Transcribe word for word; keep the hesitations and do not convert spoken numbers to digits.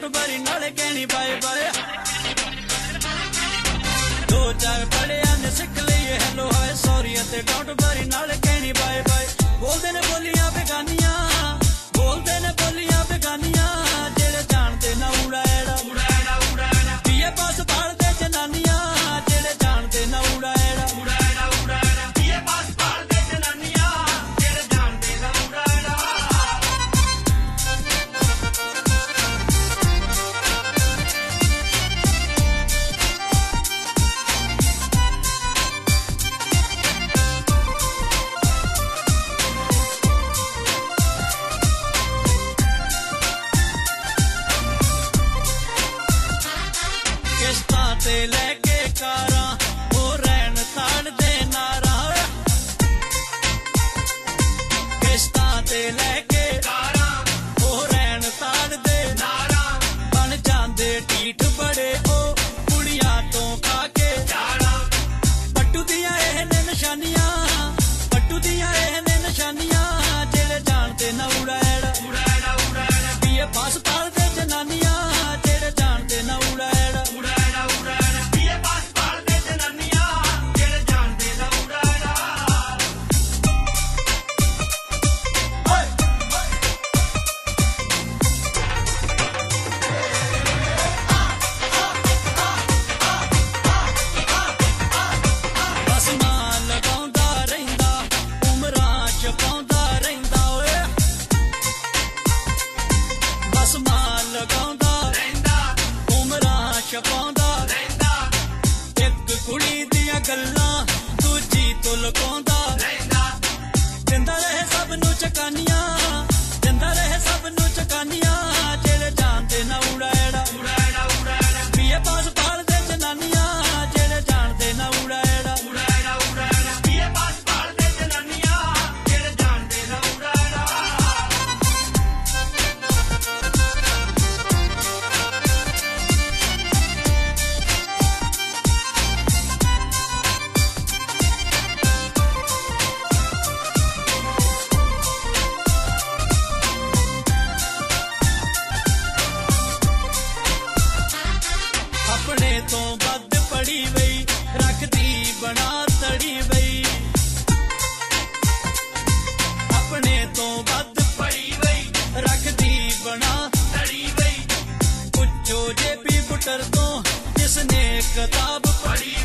बारी नाले कहनी बाय बाय दो चार पढ़िया ने सिख लिए हेलो हाय सॉरी ते डोंट बारी नाले कहनी बाय बाय बोलदे ने बोलियां बेगानियां बोलदे ने बोलियां बेगानियां जेड़े जानदे ना उड़ा एड़ा उड़ा एड़ा उड़ा एड़ा पीए पास पालदे जनानियां जेड़े जानदे ना उड़ा एड़ा उड़ा एड़ा उड़ा एड़ा पीए पास पालदे जनानियां जेड़े जानदे ना उड़ा एड़ा किस्तां ते लेके कारां ओ रैन ताड़दे नारां किस्तां ते लेके कारां ओ रैन ताड़दे नारां बन जांदे ढीठ बड़े ओ कुड़ियां तो खाके जाना पट्टू दियां एह ने निशानियां पट्टू दियां एह ने निशानियां जेड़े जानदे ना उड़ा एड़ा उड़ा एड़ा उड़ा एड़ा पीए पास पालदे जनानियां जेड़े जानदे ना उड़ा एड़ा उड़ा एड़ा उड़ा एड़ा पीए पास पालदे जनानियां जेड़े जानदे ना उड़ा एड़ा ओए बस मां लगाउंदा रहिंदा उमरां च पाउंदा रहिंदा ओए बस मां लगाउंदा रहिंदा उमरां च पाउंदा रहिंदा एक कुड़ी दियां गल्लां दूजी तो लुकाउंदा रहिंदा दिंदा रहे सब नूं चकानियां दिंदा रहे सब नूं चकानियां जेड़े जानदे ना उड़ा एड़ा उड़ा एड़ा उड़ा एड़ा पीए पास पालदे जनानियां जेड़े जानदे ना उड़ा एड़ा उड़ा एड़ा उड़ा एड़ा पीए पास पालदे जनानियां जेड़े जानदे ना उड़ा एड़ा अपने तो बद पड़ी वई रखदी बना तड़ी वई अपने तो बद पड़ी वई रखदी बना तड़ी वई पुछो जे पी बुटर तो जिसने किताब पढ़ी